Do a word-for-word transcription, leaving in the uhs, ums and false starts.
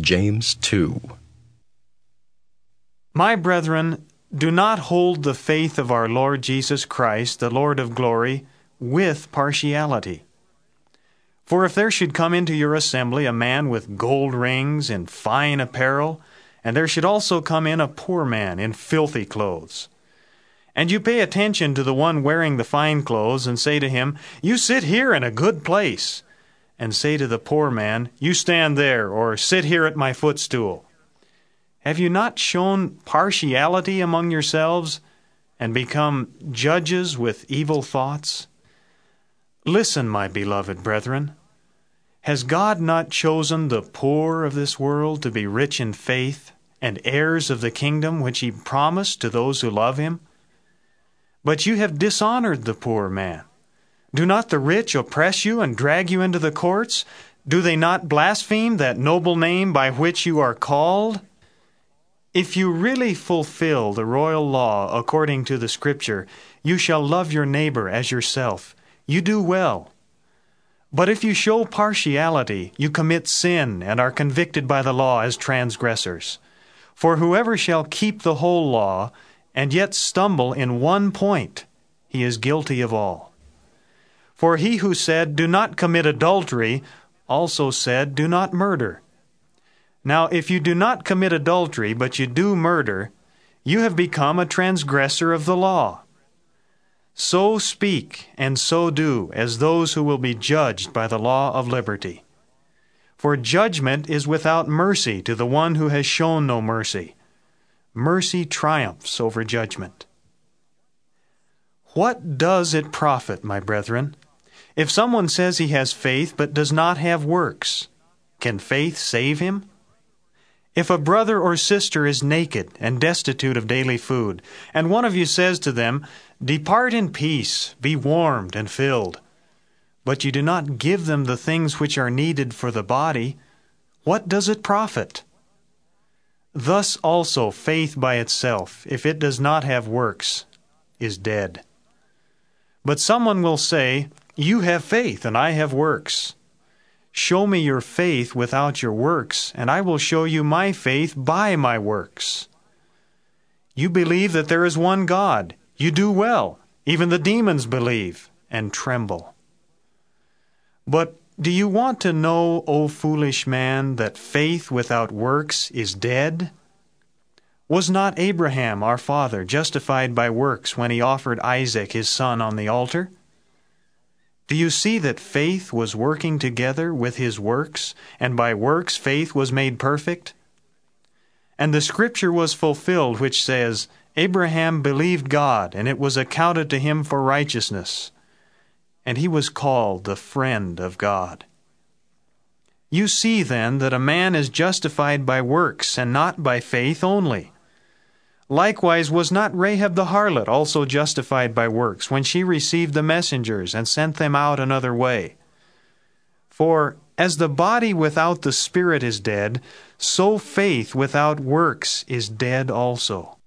James two. My brethren, do not hold the faith of our Lord Jesus Christ, the Lord of glory, with partiality. For if there should come into your assembly a man with gold rings and fine apparel, and there should also come in a poor man in filthy clothes, and you pay attention to the one wearing the fine clothes, and say to him, "You sit here in a good place," and say to the poor man, "You stand there," or "Sit here at my footstool," have you not shown partiality among yourselves, and become judges with evil thoughts? Listen, my beloved brethren. Has God not chosen the poor of this world to be rich in faith, and heirs of the kingdom which He promised to those who love Him? But you have dishonored the poor man. Do not the rich oppress you and drag you into the courts? Do they not blaspheme that noble name by which you are called? If you really fulfill the royal law according to the Scripture, you shall love your neighbor as yourself. You do well. But if you show partiality, you commit sin and are convicted by the law as transgressors. For whoever shall keep the whole law, and yet stumble in one point, he is guilty of all. For he who said, "Do not commit adultery," also said, "Do not murder." Now if you do not commit adultery, but you do murder, you have become a transgressor of the law. So speak and so do as those who will be judged by the law of liberty. For judgment is without mercy to the one who has shown no mercy. Mercy triumphs over judgment. What does it profit, my brethren, if someone says he has faith but does not have works? Can faith save him? If a brother or sister is naked and destitute of daily food, and one of you says to them, "Depart in peace, be warmed and filled," but you do not give them the things which are needed for the body, what does it profit? Thus also faith by itself, if it does not have works, is dead. But someone will say, "You have faith, and I have works." Show me your faith without your works, and I will show you my faith by my works. You believe that there is one God. You do well. Even the demons believe and tremble. But do you want to know, O foolish man, that faith without works is dead? Was not Abraham, our father, justified by works when he offered Isaac his son on the altar? Do you see that faith was working together with his works, and by works faith was made perfect? And the Scripture was fulfilled which says, "Abraham believed God, and it was accounted to him for righteousness," and he was called the friend of God. You see then that a man is justified by works, and not by faith only. Likewise was not Rahab the harlot also justified by works, when she received the messengers and sent them out another way? For as the body without the spirit is dead, so faith without works is dead also.